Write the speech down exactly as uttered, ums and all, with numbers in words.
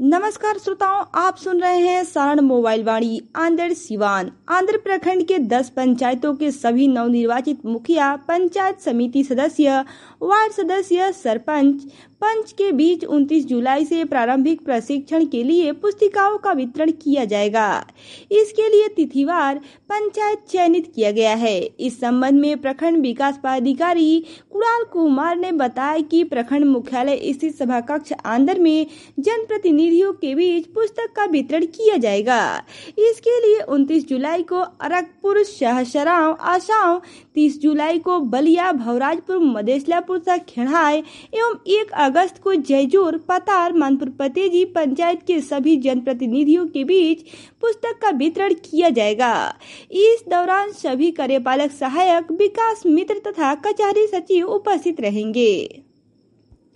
नमस्कार श्रोताओं, आप सुन रहे हैं सारण मोबाइल वाणी आंध्र सिवान। आंध्र प्रखंड के दस पंचायतों के सभी नवनिर्वाचित मुखिया, पंचायत समिति सदस्य, वार्ड सदस्य, सरपंच, पंच के बीच उनतीस जुलाई से प्रारंभिक प्रशिक्षण के लिए पुस्तिकाओं का वितरण किया जाएगा। इसके लिए तिथिवार पंचायत चयनित किया गया है। इस संबंध में प्रखंड विकास पदाधिकारी कुणाल कुमार ने बताया कि प्रखंड मुख्यालय स्थित सभा कक्ष आंध्र में जनप्रतिनिधियों के बीच पुस्तक का वितरण किया जाएगा। इसके लिए उनतीस जुलाई को अरगपुर, सहसराव, आसाव, तीस जुलाई को बलिया, भवराजपुर, मदेसलापुर तक खेड़ाए एवं एक अगस्त को जयजोर, पतार, मानपुर पतेजी पंचायत के सभी जनप्रतिनिधियों के बीच पुस्तक का वितरण किया जाएगा। इस दौरान सभी कार्यपालक सहायक, विकास मित्र तथा कचहरी सचिव उपस्थित रहेंगे।